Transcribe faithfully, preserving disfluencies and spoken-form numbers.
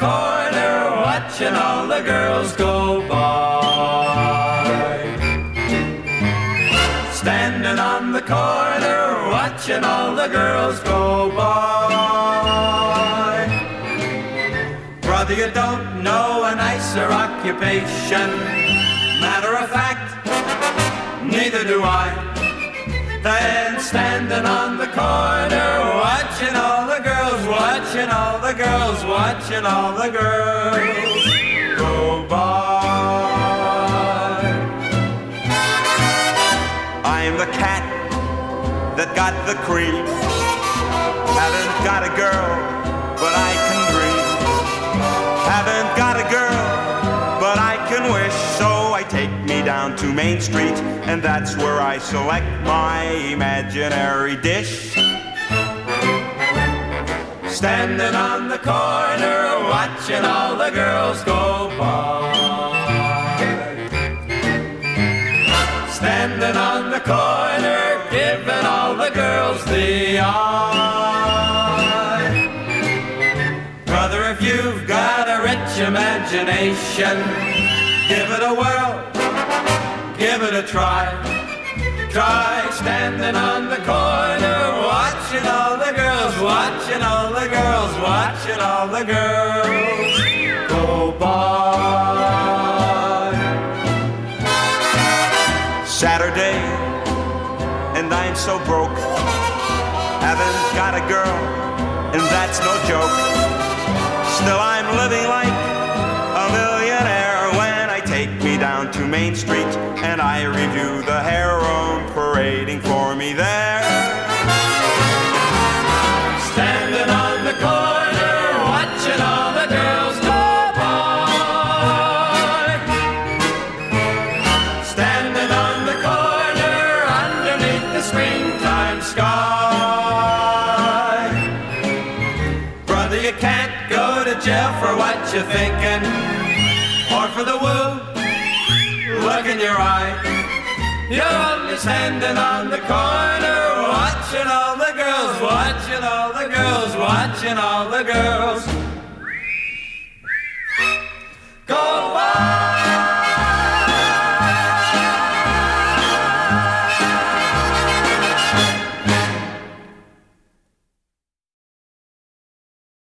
corner, watching all the girls go by. Standing on the corner, watching all the girls go by. Brother, you don't know a nicer occupation. Matter of fact, neither do I. Than standing on the corner, watching all the girls, watching all the girls, watching all the girls go by. I'm the cat that got the cream. Haven't got a girl, but I can dream. Haven't got a girl, but I can wish. So I take me down to Main Street, and that's where I select my imaginary dish. Standing on the corner, watching all the girls go by. Standing on the corner, giving all the girls the eye. Brother, if you've got a rich imagination, give it a whirl, give it a try. Try standing on the corner, watching all the girls, watching all the girls, watching all the girls go by. Saturday, and I'm so broke. Haven't got a girl, and that's no joke. Still I'm living like a millionaire when I take me down to Main Street and I review the harem parading for me there. Standing on the corner, watching all the girls go by. Standing on the corner, underneath the springtime sky. Brother, you can't go to jail for what you're thinking, or for the woo look in your eye. You're only standing on the corner, watching all the girls, watching all the girls, watching all the girls